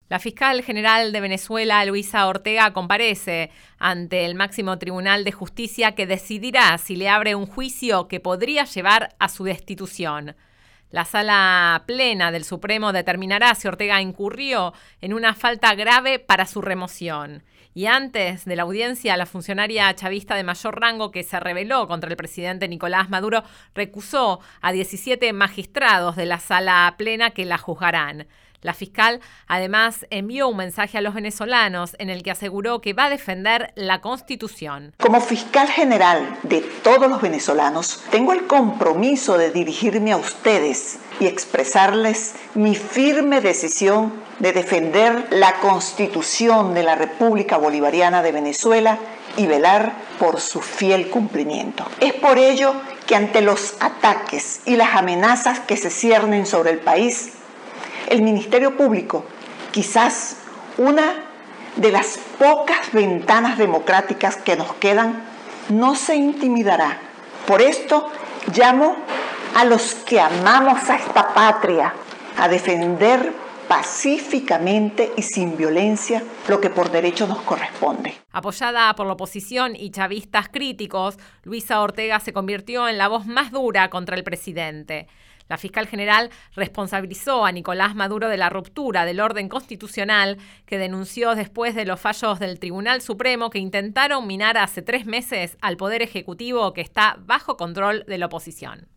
La fiscal general de Venezuela, Luisa Ortega, comparece ante el máximo tribunal de justicia que decidirá si le abre un juicio que podría llevar a su destitución. La sala plena del Supremo determinará si Ortega incurrió en una falta grave para su remoción. Y antes de la audiencia, la funcionaria chavista de mayor rango que se rebeló contra el presidente Nicolás Maduro recusó a 17 magistrados de la sala plena que la juzgarán. La fiscal además envió un mensaje a los venezolanos en el que aseguró que va a defender la Constitución. Como fiscal general de todos los venezolanos, tengo el compromiso de dirigirme a ustedes y expresarles mi firme decisión de defender la Constitución de la República Bolivariana de Venezuela y velar por su fiel cumplimiento. Es por ello que ante los ataques y las amenazas que se ciernen sobre el país, el Ministerio Público, quizás una de las pocas ventanas democráticas que nos quedan, no se intimidará. Por esto llamo a los que amamos a esta patria a defender pacíficamente y sin violencia lo que por derecho nos corresponde. Apoyada por la oposición y chavistas críticos, Luisa Ortega se convirtió en la voz más dura contra el presidente. La fiscal general responsabilizó a Nicolás Maduro de la ruptura del orden constitucional que denunció después de los fallos del Tribunal Supremo que intentaron minar hace 3 meses al Poder Ejecutivo que está bajo control de la oposición.